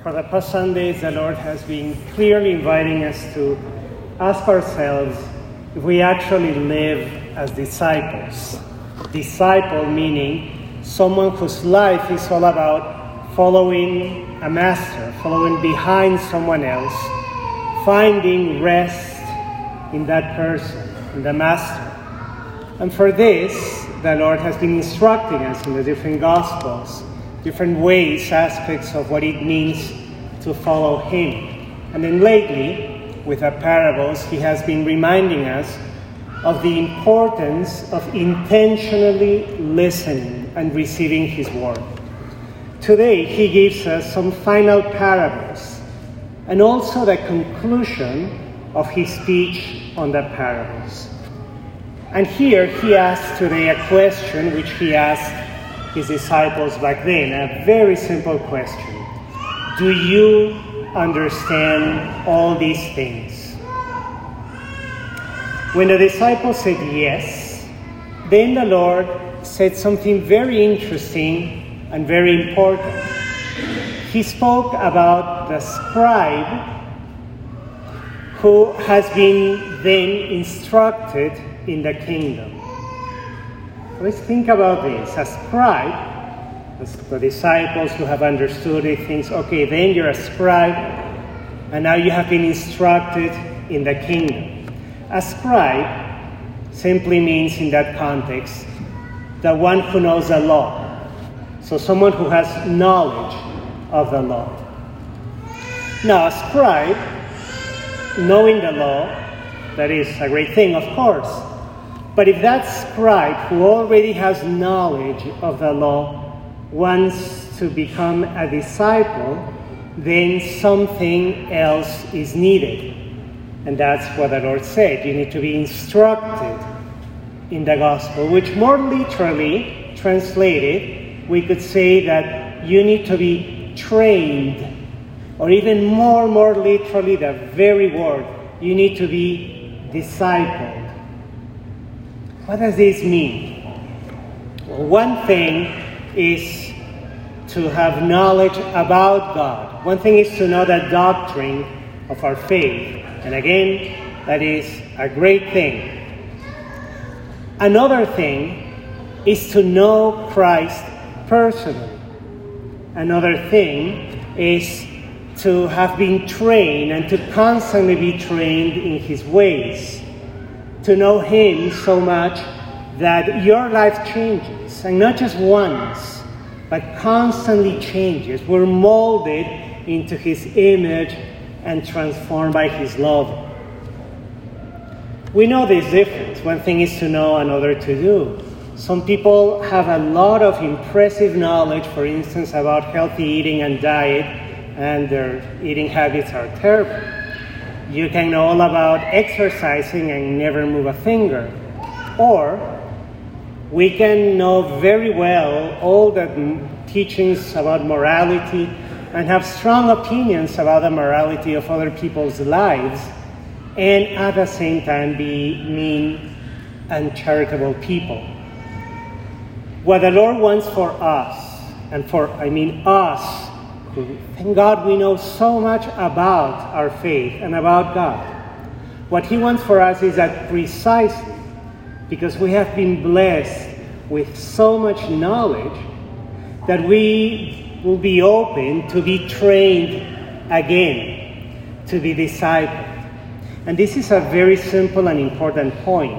For the past Sundays, the Lord has been clearly inviting us to ask ourselves if we actually live as disciples. Disciple meaning someone whose life is all about following a master, following behind someone else, finding rest in that person, in the master. And for this, the Lord has been instructing us in the different Gospels, different ways, aspects of what it means to follow Him. And then lately, with the parables, He has been reminding us of the importance of intentionally listening and receiving His word. Today, He gives us some final parables and also the conclusion of His speech on the parables. And here, He asks today a question which He asked His disciples back then, a very simple question. Do you understand all these things? When the disciples said yes, then the Lord said something very interesting and very important. He spoke about the scribe who has been then instructed in the kingdom. Let's think about this. A scribe, the disciples who have understood it, thinks, okay, then you're a scribe, and now you have been instructed in the kingdom. A scribe simply means, in that context, the one who knows the law. So someone who has knowledge of the law. Now, a scribe, knowing the law, that is a great thing, of course. But if that scribe who already has knowledge of the law wants to become a disciple, then something else is needed. And that's what the Lord said. You need to be instructed in the gospel, which more literally translated, we could say that you need to be trained, or even more literally, the very word, you need to be discipled. What does this mean? Well, one thing is to have knowledge about God. One thing is to know the doctrine of our faith. And again, that is a great thing. Another thing is to know Christ personally. Another thing is to have been trained and to constantly be trained in His ways. To know Him so much that your life changes, and not just once, but constantly changes. We're molded into His image and transformed by His love. We know this difference. One thing is to know, another to do. Some people have a lot of impressive knowledge, for instance, about healthy eating and diet, and their eating habits are terrible. You can know all about exercising and never move a finger. Or we can know very well all the teachings about morality and have strong opinions about the morality of other people's lives, and at the same time be mean and charitable people. What the Lord wants for us, and us, thank God we know so much about our faith and about God. What He wants for us is that precisely because we have been blessed with so much knowledge that we will be open to be trained again, to be discipled. And this is a very simple and important point.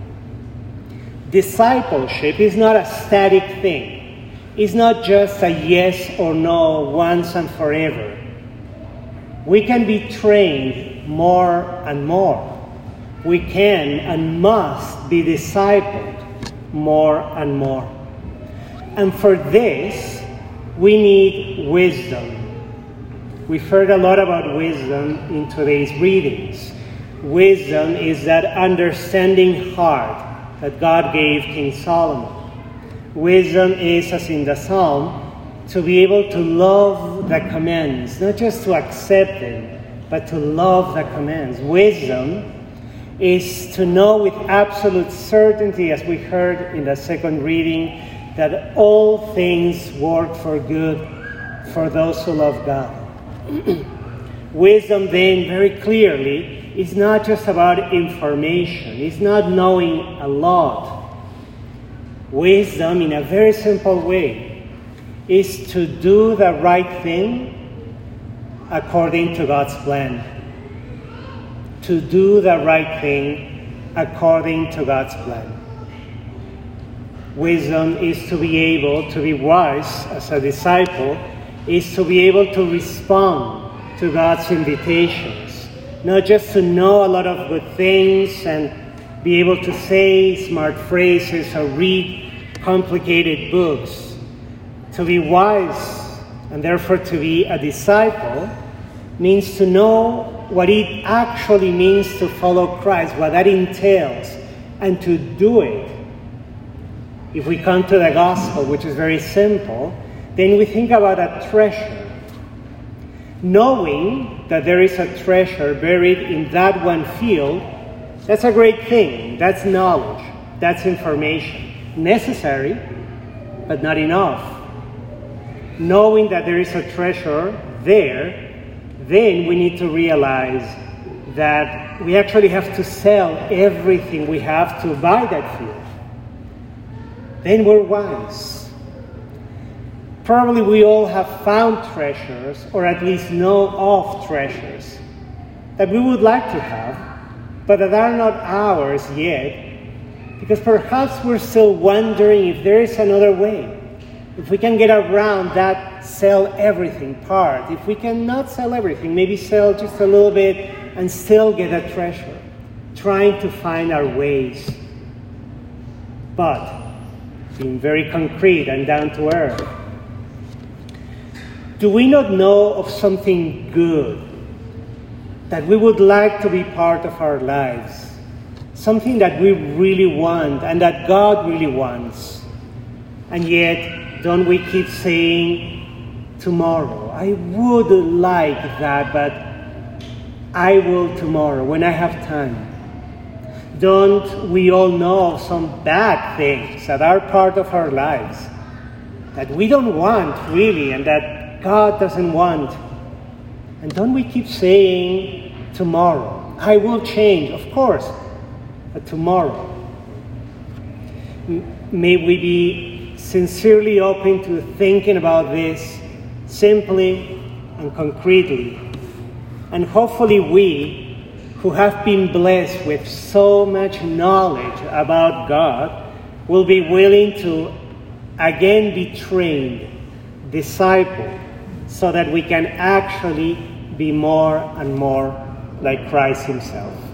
Discipleship is not a static thing. It's not just a yes or no once and forever. We can be trained more and more. We can and must be discipled more and more. And for this, we need wisdom. We've heard a lot about wisdom in today's readings. Wisdom is that understanding heart that God gave King Solomon. Wisdom is, as in the Psalm, to be able to love the commands, not just to accept them, but to love the commands. Wisdom is to know with absolute certainty, as we heard in the second reading, that all things work for good for those who love God. Wisdom then, very clearly, is not just about information. It's not knowing a lot. Wisdom, in a very simple way, is to do the right thing according to God's plan. To do the right thing according to God's plan. Wisdom is to be able to be wise as a disciple, is to be able to respond to God's invitations. Not just to know a lot of good things and be able to say smart phrases or read complicated books. To be wise and therefore to be a disciple means to know what it actually means to follow Christ, what that entails, and to do it. If we come to the gospel, which is very simple, then we think about a treasure. Knowing that there is a treasure buried in that one field, that's a great thing. That's knowledge. That's information. Necessary, but not enough. Knowing that there is a treasure there, then we need to realize that we actually have to sell everything we have to buy that field. Then we're wise. Probably we all have found treasures, or at least know of treasures, that we would like to have, but that are not ours yet, because perhaps we're still wondering if there is another way. If we can get around that sell everything part, if we cannot sell everything, maybe sell just a little bit and still get a treasure, trying to find our ways. But being very concrete and down to earth, do we not know of something good that we would like to be part of our lives? Something that we really want and that God really wants. And yet, don't we keep saying, tomorrow, I would like that, but I will tomorrow when I have time. Don't we all know of some bad things that are part of our lives that we don't want really and that God doesn't want? And don't we keep saying, tomorrow, I will change, of course, but tomorrow. May we be sincerely open to thinking about this simply and concretely. And hopefully we, who have been blessed with so much knowledge about God, will be willing to again be trained, discipled, so that we can actually be more and more like Christ himself.